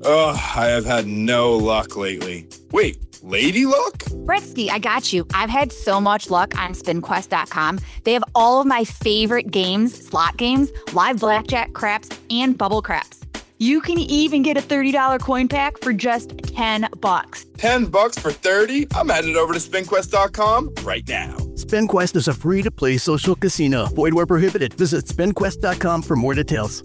Ugh, I have had no luck lately. Wait, lady luck? Bretsky, I got you. I've had so much luck on SpinQuest.com. They have all of my favorite games, slot games, live blackjack, craps, and bubble craps. You can even get a $30 coin pack for just $10. $10 for 30? I'm headed over to SpinQuest.com right now. SpinQuest is a free-to-play social casino. Void where prohibited. Visit SpinQuest.com for more details.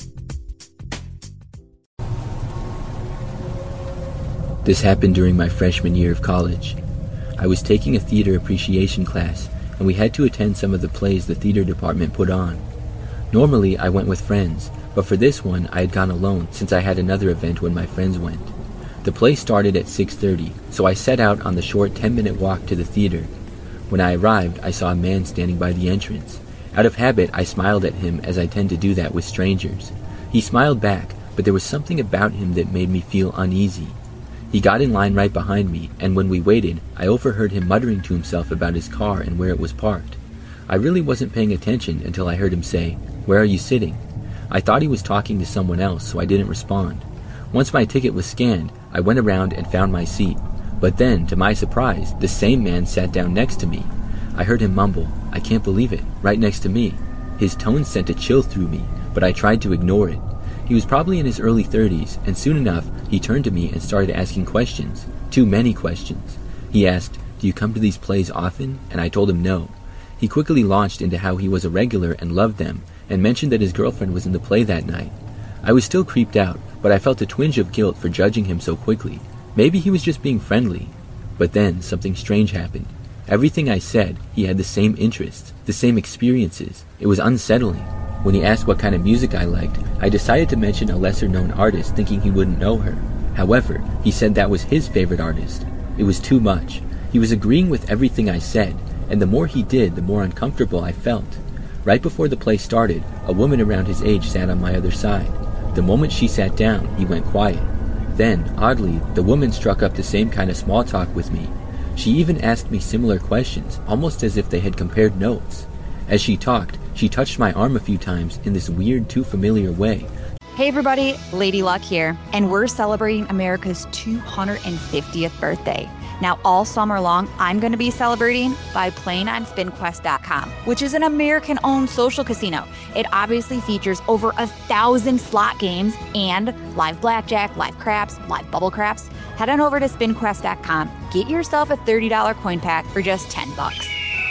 This happened during my freshman year of college. I was taking a theater appreciation class, and we had to attend some of the plays the theater department put on. Normally, I went with friends, but for this one, I had gone alone since I had another event when my friends went. The play started at 6:30, so I set out on the short 10-minute walk to the theater. When I arrived, I saw a man standing by the entrance. Out of habit, I smiled at him as I tend to do that with strangers. He smiled back, but there was something about him that made me feel uneasy. He got in line right behind me, and when we waited, I overheard him muttering to himself about his car and where it was parked. I really wasn't paying attention until I heard him say, "Where are you sitting?" I thought he was talking to someone else, so I didn't respond. Once my ticket was scanned, I went around and found my seat. But then, to my surprise, the same man sat down next to me. I heard him mumble, "I can't believe it, right next to me." His tone sent a chill through me, but I tried to ignore it. He was probably in his early 30s, and soon enough, he turned to me and started asking questions. Too many questions. He asked, "Do you come to these plays often?" And I told him no. He quickly launched into how he was a regular and loved them, and mentioned that his girlfriend was in the play that night. I was still creeped out, but I felt a twinge of guilt for judging him so quickly. Maybe he was just being friendly. But then, something strange happened. Everything I said, he had the same interests, the same experiences. It was unsettling. When he asked what kind of music I liked, I decided to mention a lesser-known artist thinking he wouldn't know her. However, he said that was his favorite artist. It was too much. He was agreeing with everything I said, and the more he did, the more uncomfortable I felt. Right before the play started, a woman around his age sat on my other side. The moment she sat down, he went quiet. Then, oddly, the woman struck up the same kind of small talk with me. She even asked me similar questions, almost as if they had compared notes. As she talked, she touched my arm a few times in this weird, too familiar way. Hey everybody, Lady Luck here, and we're celebrating America's 250th birthday. Now all summer long, I'm going to be celebrating by playing on SpinQuest.com, which is an American-owned social casino. It obviously features over 1,000 slot games and live blackjack, live craps, live bubble craps. Head on over to SpinQuest.com, get yourself a $30 coin pack for just $10.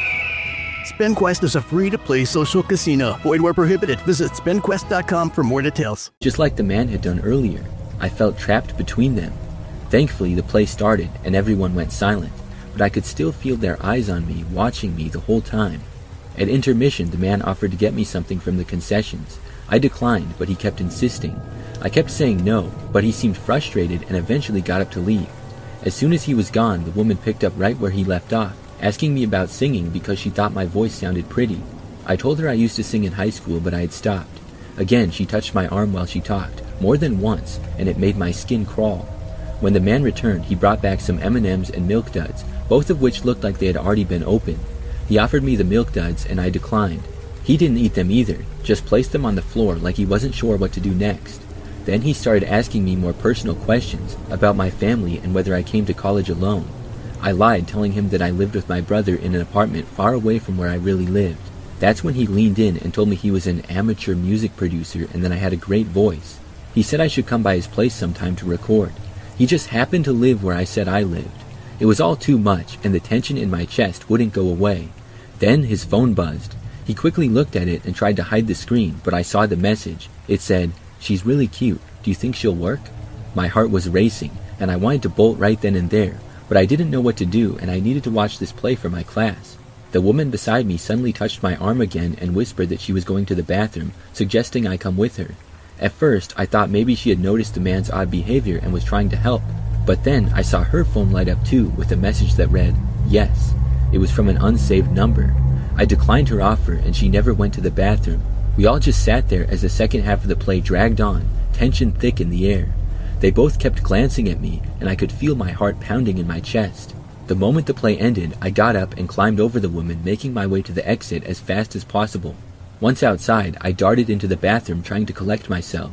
SpinQuest is a free-to-play social casino. Void where prohibited. Visit SpinQuest.com for more details. Just like the man had done earlier, I felt trapped between them. Thankfully, the play started and everyone went silent, but I could still feel their eyes on me, watching me the whole time. At intermission, the man offered to get me something from the concessions. I declined, but he kept insisting. I kept saying no, but he seemed frustrated and eventually got up to leave. As soon as he was gone, the woman picked up right where he left off, asking me about singing because she thought my voice sounded pretty. I told her I used to sing in high school, but I had stopped. Again, she touched my arm while she talked, more than once, and it made my skin crawl. When the man returned, he brought back some M&Ms and Milk Duds, both of which looked like they had already been opened. He offered me the Milk Duds, and I declined. He didn't eat them either, just placed them on the floor like he wasn't sure what to do next. Then he started asking me more personal questions about my family and whether I came to college alone. I lied, telling him that I lived with my brother in an apartment far away from where I really lived. That's when he leaned in and told me he was an amateur music producer and that I had a great voice. He said I should come by his place sometime to record. He just happened to live where I said I lived. It was all too much, and the tension in my chest wouldn't go away. Then his phone buzzed. He quickly looked at it and tried to hide the screen, but I saw the message. It said, "She's really cute. Do you think she'll work?" My heart was racing, and I wanted to bolt right then and there, but I didn't know what to do, and I needed to watch this play for my class. The woman beside me suddenly touched my arm again and whispered that she was going to the bathroom, suggesting I come with her. At first, I thought maybe she had noticed the man's odd behavior and was trying to help, but then I saw her phone light up too with a message that read, "Yes." It was from an unsaved number. I declined her offer, and she never went to the bathroom. We all just sat there as the second half of the play dragged on, tension thick in the air. They both kept glancing at me, and I could feel my heart pounding in my chest. The moment the play ended, I got up and climbed over the woman, making my way to the exit as fast as possible. Once outside, I darted into the bathroom trying to collect myself.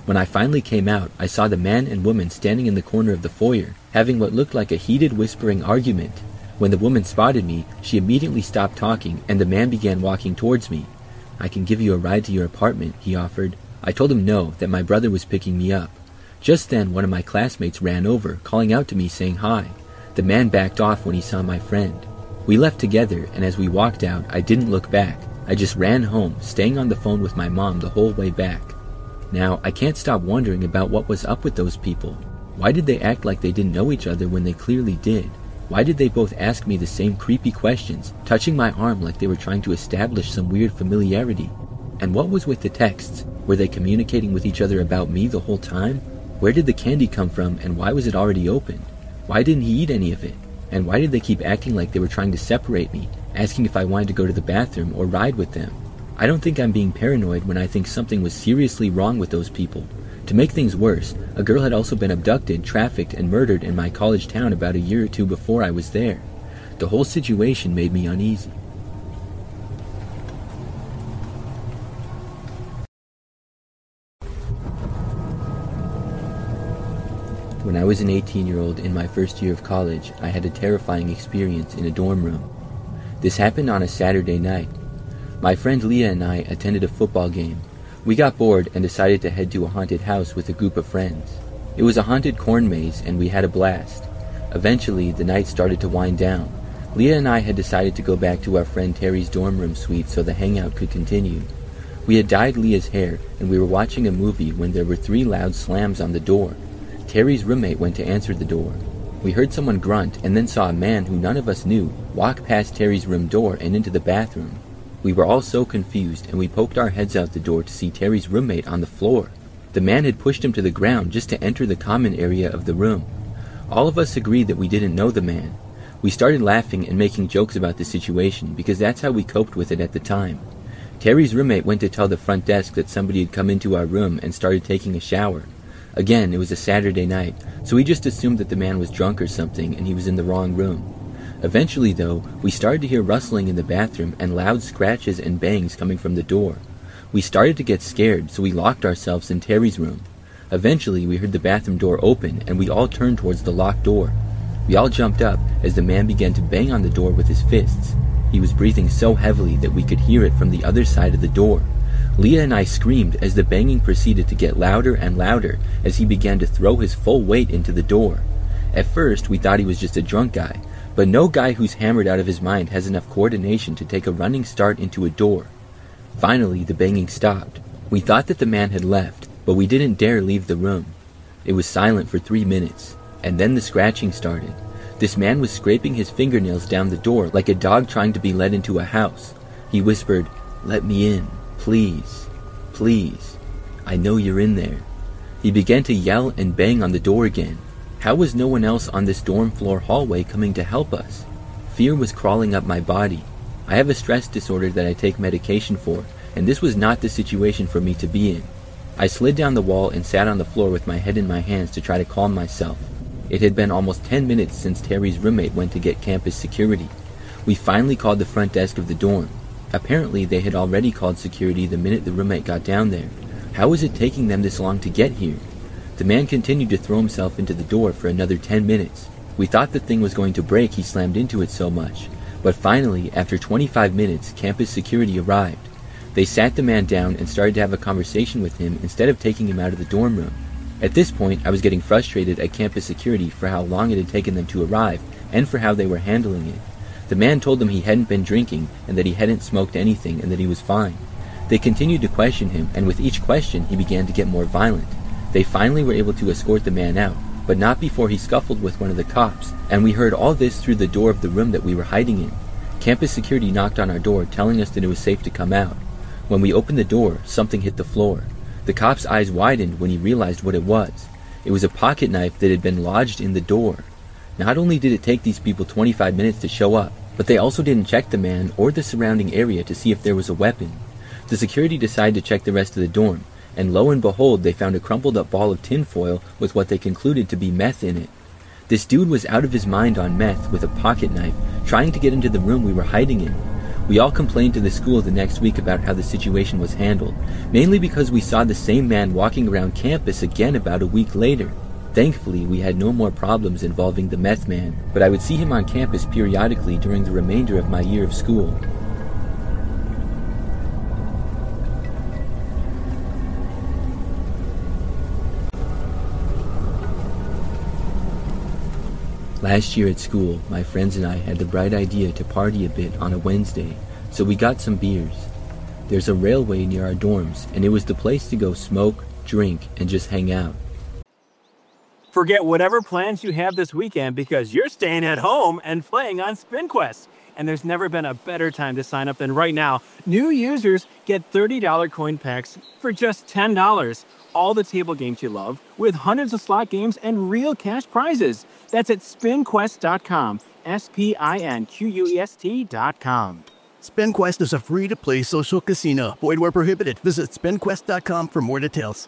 When I finally came out, I saw the man and woman standing in the corner of the foyer, having what looked like a heated whispering argument. When the woman spotted me, she immediately stopped talking, and the man began walking towards me. "I can give you a ride to your apartment," he offered. I told him no, that my brother was picking me up. Just then, one of my classmates ran over, calling out to me saying hi. The man backed off when he saw my friend. We left together, and as we walked out, I didn't look back. I just ran home, staying on the phone with my mom the whole way back. Now, I can't stop wondering about what was up with those people. Why did they act like they didn't know each other when they clearly did? Why did they both ask me the same creepy questions, touching my arm like they were trying to establish some weird familiarity? And what was with the texts? Were they communicating with each other about me the whole time? Where did the candy come from, and why was it already opened? Why didn't he eat any of it? And why did they keep acting like they were trying to separate me, asking if I wanted to go to the bathroom or ride with them? I don't think I'm being paranoid when I think something was seriously wrong with those people. To make things worse, a girl had also been abducted, trafficked, and murdered in my college town about a year or two before I was there. The whole situation made me uneasy. When I was an 18-year-old in my first year of college, I had a terrifying experience in a dorm room. This happened on a Saturday night. My friend Leah and I attended a football game. We got bored and decided to head to a haunted house with a group of friends. It was a haunted corn maze and we had a blast. Eventually, the night started to wind down. Leah and I had decided to go back to our friend Terry's dorm room suite so the hangout could continue. We had dyed Leah's hair and we were watching a movie when there were 3 loud slams on the door. Terry's roommate went to answer the door. We heard someone grunt and then saw a man who none of us knew walk past Terry's room door and into the bathroom. We were all so confused and we poked our heads out the door to see Terry's roommate on the floor. The man had pushed him to the ground just to enter the common area of the room. All of us agreed that we didn't know the man. We started laughing and making jokes about the situation because that's how we coped with it at the time. Terry's roommate went to tell the front desk that somebody had come into our room and started taking a shower. Again, it was a Saturday night, so we just assumed that the man was drunk or something and he was in the wrong room. Eventually, though, we started to hear rustling in the bathroom and loud scratches and bangs coming from the door. We started to get scared, so we locked ourselves in Terry's room. Eventually, we heard the bathroom door open and we all turned towards the locked door. We all jumped up as the man began to bang on the door with his fists. He was breathing so heavily that we could hear it from the other side of the door. Leah and I screamed as the banging proceeded to get louder and louder as he began to throw his full weight into the door. At first, we thought he was just a drunk guy, but no guy who's hammered out of his mind has enough coordination to take a running start into a door. Finally, the banging stopped. We thought that the man had left, but we didn't dare leave the room. It was silent for 3 minutes, and then the scratching started. This man was scraping his fingernails down the door like a dog trying to be let into a house. He whispered, "Let me in. Please, please, I know you're in there." He began to yell and bang on the door again. How was no one else on this dorm floor hallway coming to help us? Fear was crawling up my body. I have a stress disorder that I take medication for, and this was not the situation for me to be in. I slid down the wall and sat on the floor with my head in my hands to try to calm myself. It had been almost 10 minutes since Terry's roommate went to get campus security. We finally called the front desk of the dorm. Apparently, they had already called security the minute the roommate got down there. How was it taking them this long to get here? The man continued to throw himself into the door for another 10 minutes. We thought the thing was going to break, he slammed into it so much. But finally, after 25 minutes, campus security arrived. They sat the man down and started to have a conversation with him instead of taking him out of the dorm room. At this point, I was getting frustrated at campus security for how long it had taken them to arrive and for how they were handling it. The man told them he hadn't been drinking and that he hadn't smoked anything and that he was fine. They continued to question him, and with each question he began to get more violent. They finally were able to escort the man out, but not before he scuffled with one of the cops, and we heard all this through the door of the room that we were hiding in. Campus security knocked on our door, telling us that it was safe to come out. When we opened the door, something hit the floor. The cop's eyes widened when he realized what it was. It was a pocket knife that had been lodged in the door. Not only did it take these people 25 minutes to show up, but they also didn't check the man or the surrounding area to see if there was a weapon. The security decided to check the rest of the dorm, and lo and behold, they found a crumpled up ball of tinfoil with what they concluded to be meth in it. This dude was out of his mind on meth with a pocket knife, trying to get into the room we were hiding in. We all complained to the school the next week about how the situation was handled, mainly because we saw the same man walking around campus again about a week later. Thankfully, we had no more problems involving the meth man, but I would see him on campus periodically during the remainder of my year of school. Last year at school, my friends and I had the bright idea to party a bit on a Wednesday, so we got some beers. There's a railway near our dorms, and it was the place to go smoke, drink, and just hang out. Forget whatever plans you have this weekend because you're staying at home and playing on SpinQuest. And there's never been a better time to sign up than right now. New users get $30 coin packs for just $10. All the table games you love, with hundreds of slot games and real cash prizes. That's at SpinQuest.com. SpinQuest.com. SpinQuest is a free-to-play social casino. Void where prohibited. Visit SpinQuest.com for more details.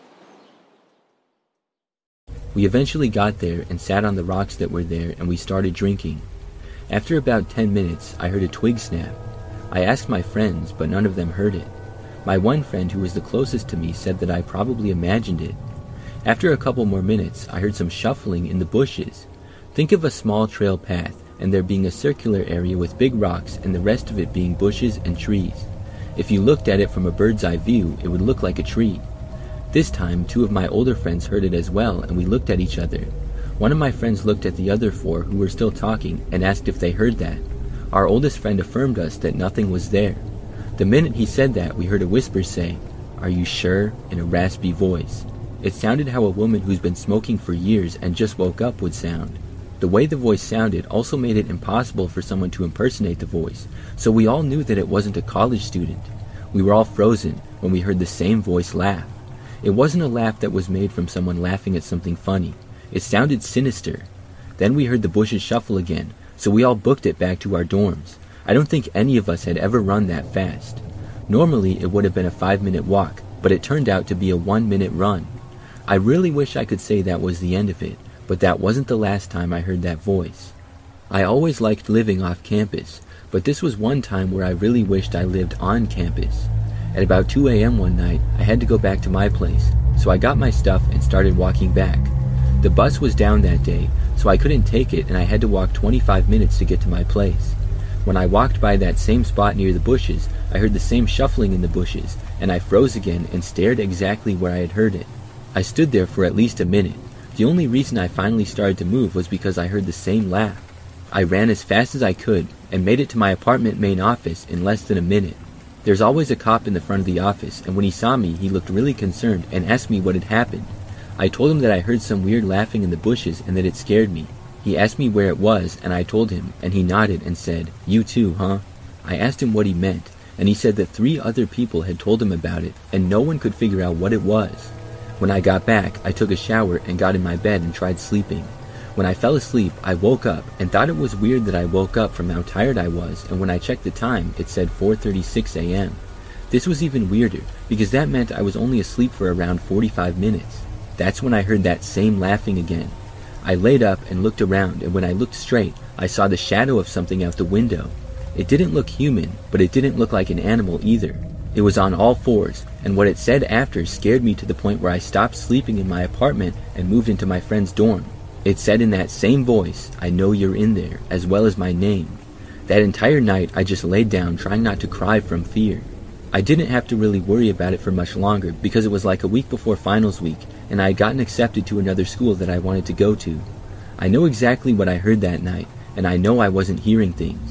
We eventually got there and sat on the rocks that were there, and we started drinking. After about 10 minutes, I heard a twig snap. I asked my friends, but none of them heard it. My one friend, who was the closest to me, said that I probably imagined it. After a couple more minutes, I heard some shuffling in the bushes. Think of a small trail path, and there being a circular area with big rocks and the rest of it being bushes and trees. If you looked at it from a bird's eye view, it would look like a tree. This time, 2 of my older friends heard it as well, and we looked at each other. One of my friends looked at the other 4 who were still talking and asked if they heard that. Our oldest friend affirmed us that nothing was there. The minute he said that, we heard a whisper say, "Are you sure?" in a raspy voice. It sounded how a woman who's been smoking for years and just woke up would sound. The way the voice sounded also made it impossible for someone to impersonate the voice, so we all knew that it wasn't a college student. We were all frozen when we heard the same voice laugh. It wasn't a laugh that was made from someone laughing at something funny. It sounded sinister. Then we heard the bushes shuffle again, so we all booked it back to our dorms. I don't think any of us had ever run that fast. Normally, it would have been a 5-minute walk, but it turned out to be a 1-minute run. I really wish I could say that was the end of it, but that wasn't the last time I heard that voice. I always liked living off campus, but this was one time where I really wished I lived on campus. At about 2 a.m. one night, I had to go back to my place, so I got my stuff and started walking back. The bus was down that day, so I couldn't take it and I had to walk 25 minutes to get to my place. When I walked by that same spot near the bushes, I heard the same shuffling in the bushes, and I froze again and stared exactly where I had heard it. I stood there for at least a minute. The only reason I finally started to move was because I heard the same laugh. I ran as fast as I could and made it to my apartment main office in less than a minute. There's always a cop in the front of the office, and when he saw me, he looked really concerned and asked me what had happened. I told him that I heard some weird laughing in the bushes and that it scared me. He asked me where it was, and I told him, and he nodded and said, "You too, huh?" I asked him what he meant, and he said that 3 other people had told him about it, and no one could figure out what it was. When I got back, I took a shower and got in my bed and tried sleeping. When I fell asleep, I woke up and thought it was weird that I woke up from how tired I was, and when I checked the time, it said 4:36 a.m. This was even weirder, because that meant I was only asleep for around 45 minutes. That's when I heard that same laughing again. I laid up and looked around, and when I looked straight, I saw the shadow of something out the window. It didn't look human, but it didn't look like an animal either. It was on all 4s, and what it said after scared me to the point where I stopped sleeping in my apartment and moved into my friend's dorm. It said in that same voice, "I know you're in there," as well as my name. That entire night, I just laid down trying not to cry from fear. I didn't have to really worry about it for much longer because it was like a week before finals week, and I had gotten accepted to another school that I wanted to go to. I know exactly what I heard that night, and I know I wasn't hearing things.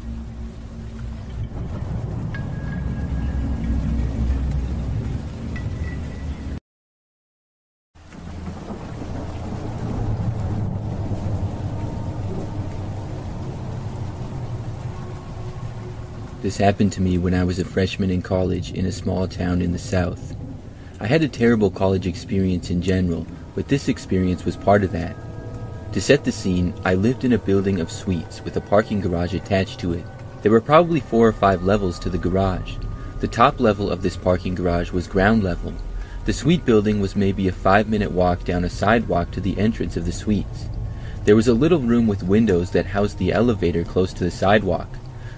This happened to me when I was a freshman in college in a small town in the South. I had a terrible college experience in general, but this experience was part of that. To set the scene, I lived in a building of suites with a parking garage attached to it. There were probably 4 or 5 levels to the garage. The top level of this parking garage was ground level. The suite building was maybe a 5-minute walk down a sidewalk to the entrance of the suites. There was a little room with windows that housed the elevator close to the sidewalk.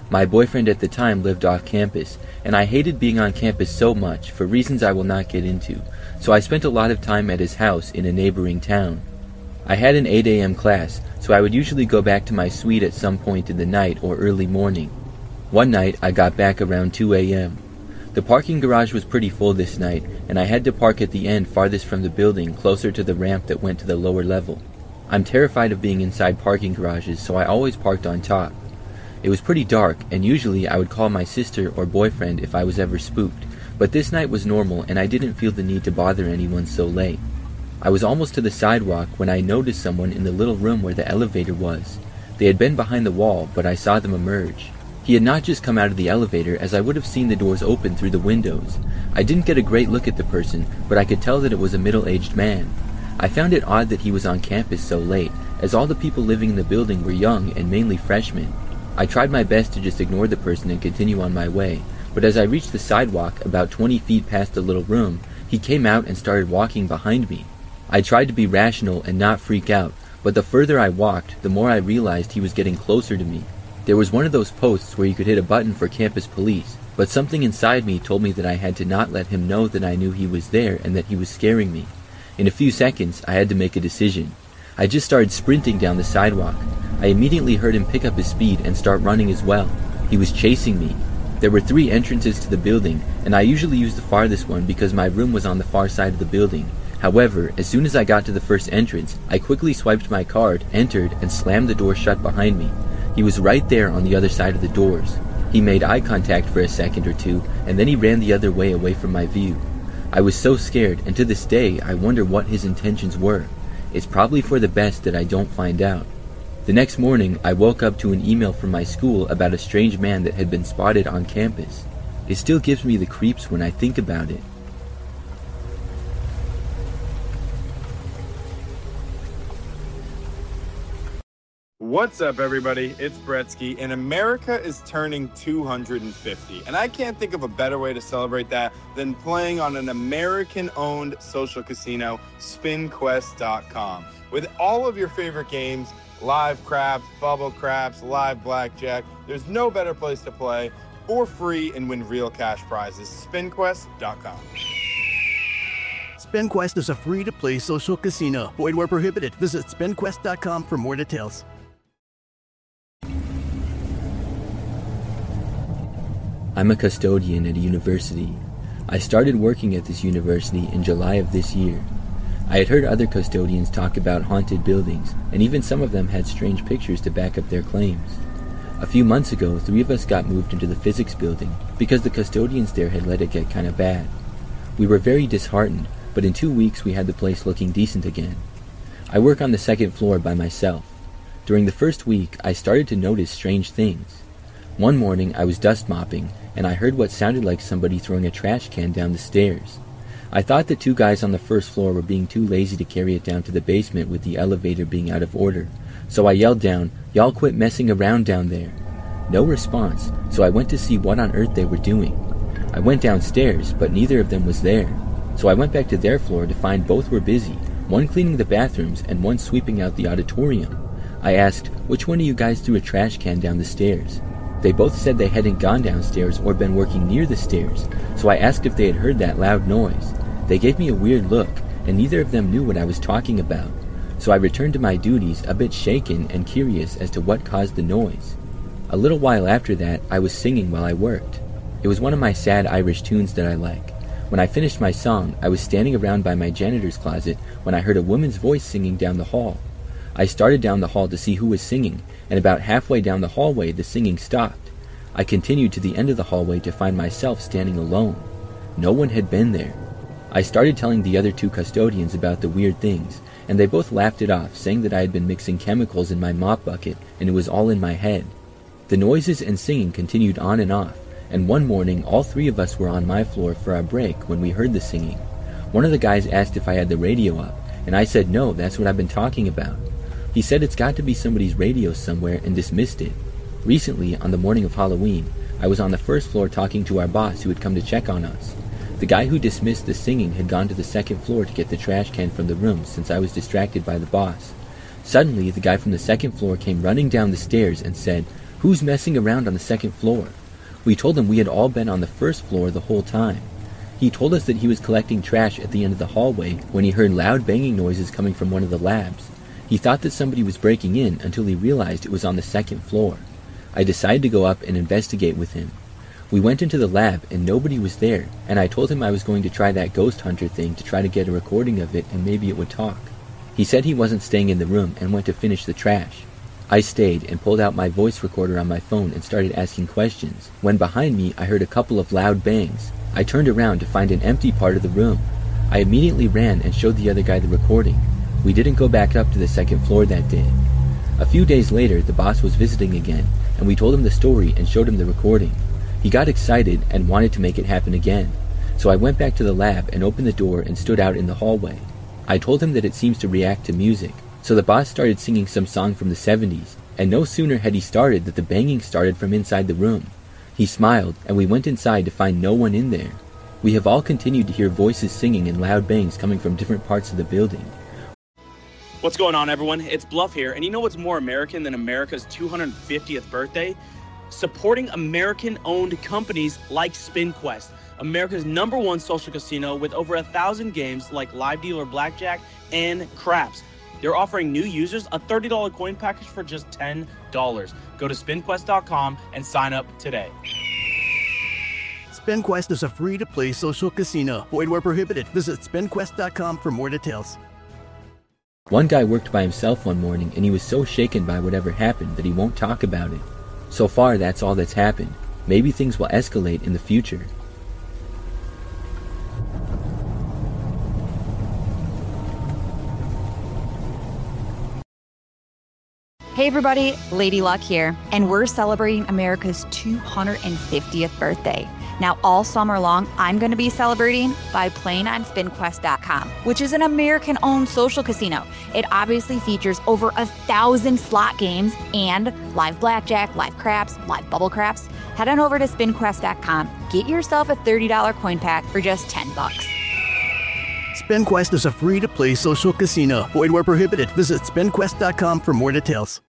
My boyfriend at the time lived off campus, and I hated being on campus so much for reasons I will not get into, so I spent a lot of time at his house in a neighboring town. I had an 8 a.m. class, so I would usually go back to my suite at some point in the night or early morning. One night, I got back around 2 a.m. The parking garage was pretty full this night, and I had to park at the end farthest from the building, closer to the ramp that went to the lower level. I'm terrified of being inside parking garages, so I always parked on top. It was pretty dark, and usually I would call my sister or boyfriend if I was ever spooked, but this night was normal and I didn't feel the need to bother anyone so late. I was almost to the sidewalk when I noticed someone in the little room where the elevator was. They had been behind the wall, but I saw them emerge. He had not just come out of the elevator, as I would have seen the doors open through the windows. I didn't get a great look at the person, but I could tell that it was a middle-aged man. I found it odd that he was on campus so late, as all the people living in the building were young and mainly freshmen. I tried my best to just ignore the person and continue on my way, but as I reached the sidewalk about 20 feet past the little room, he came out and started walking behind me. I tried to be rational and not freak out, but the further I walked, the more I realized he was getting closer to me. There was one of those posts where you could hit a button for campus police, but something inside me told me that I had to not let him know that I knew he was there and that he was scaring me. In a few seconds, I had to make a decision. I just started sprinting down the sidewalk. I immediately heard him pick up his speed and start running as well. He was chasing me. There were 3 entrances to the building, and I usually used the farthest one because my room was on the far side of the building. However, as soon as I got to the first entrance, I quickly swiped my card, entered, and slammed the door shut behind me. He was right there on the other side of the doors. He made eye contact for a second or two, and then he ran the other way away from my view. I was so scared, and to this day, I wonder what his intentions were. It's probably for the best that I don't find out. The next morning, I woke up to an email from my school about a strange man that had been spotted on campus. It still gives me the creeps when I think about it. What's up, everybody? It's Bretsky, and America is turning 250. And I can't think of a better way to celebrate that than playing on an American-owned social casino, SpinQuest.com. With all of your favorite games, live craps, bubble craps, live blackjack, there's no better place to play for free and win real cash prizes. SpinQuest.com. SpinQuest is a free-to-play social casino. Void where prohibited. Visit SpinQuest.com for more details. I'm a custodian at a university. I started working at this university in July of this year. I had heard other custodians talk about haunted buildings, and even some of them had strange pictures to back up their claims. A few months ago, 3 of us got moved into the physics building because the custodians there had let it get kind of bad. We were very disheartened, but in 2 weeks we had the place looking decent again. I work on the 2nd floor by myself. During the first week, I started to notice strange things. One morning, I was dust mopping, and I heard what sounded like somebody throwing a trash can down the stairs. I thought the 2 guys on the first floor were being too lazy to carry it down to the basement with the elevator being out of order, so I yelled down, "Y'all quit messing around down there." No response, so I went to see what on earth they were doing. I went downstairs, but neither of them was there, so I went back to their floor to find both were busy, one cleaning the bathrooms and one sweeping out the auditorium. I asked, "Which one of you guys threw a trash can down the stairs?" They both said they hadn't gone downstairs or been working near the stairs, so I asked if they had heard that loud noise. They gave me a weird look, and neither of them knew what I was talking about. So I returned to my duties, a bit shaken and curious as to what caused the noise. A little while after that, I was singing while I worked. It was one of my sad Irish tunes that I like. When I finished my song, I was standing around by my janitor's closet when I heard a woman's voice singing down the hall. I started down the hall to see who was singing, and about halfway down the hallway the singing stopped. I continued to the end of the hallway to find myself standing alone. No one had been there. I started telling the other 2 custodians about the weird things, and they both laughed it off, saying that I had been mixing chemicals in my mop bucket and it was all in my head. The noises and singing continued on and off, and one morning all 3 of us were on my floor for our break when we heard the singing. One of the guys asked if I had the radio up, and I said no, that's what I've been talking about. He said it's got to be somebody's radio somewhere and dismissed it. Recently, on the morning of Halloween, I was on the first floor talking to our boss who had come to check on us. The guy who dismissed the singing had gone to the 2nd floor to get the trash can from the room since I was distracted by the boss. Suddenly, the guy from the 2nd floor came running down the stairs and said, Who's messing around on the second floor? We told him we had all been on the first floor the whole time. He told us that he was collecting trash at the end of the hallway when he heard loud banging noises coming from one of the labs. He thought that somebody was breaking in until he realized it was on the second floor. I decided to go up and investigate with him. We went into the lab and nobody was there, and I told him I was going to try that ghost hunter thing to try to get a recording of it and maybe it would talk. He said he wasn't staying in the room and went to finish the trash. I stayed and pulled out my voice recorder on my phone and started asking questions, when behind me I heard a couple of loud bangs. I turned around to find an empty part of the room. I immediately ran and showed the other guy the recording. We didn't go back up to the second floor that day. A few days later, the boss was visiting again, and we told him the story and showed him the recording. He got excited and wanted to make it happen again. So I went back to the lab and opened the door and stood out in the hallway. I told him that it seems to react to music. So the boss started singing some song from the 70s, and no sooner had he started that the banging started from inside the room. He smiled, and we went inside to find no one in there. We have all continued to hear voices singing and loud bangs coming from different parts of the building. What's going on, everyone? It's Bluff here, and you know what's more American than America's 250th birthday? Supporting American-owned companies like SpinQuest, America's #1 social casino with over 1,000 games like live dealer blackjack and craps. They're offering new users a $30 coin package for just $10. Go to SpinQuest.com and sign up today. SpinQuest is a free-to-play social casino. Void where prohibited. Visit SpinQuest.com for more details. One guy worked by himself one morning and he was so shaken by whatever happened that he won't talk about it. So far, that's all that's happened. Maybe things will escalate in the future. Hey everybody, Lady Luck here, and we're celebrating America's 250th birthday. Now all summer long, I'm going to be celebrating by playing on SpinQuest.com, which is an American-owned social casino. It obviously features over 1,000 slot games and live blackjack, live craps, live bubble craps. Head on over to SpinQuest.com, get yourself a $30 coin pack for just $10. SpinQuest is a free-to-play social casino. Void where prohibited. Visit SpinQuest.com for more details.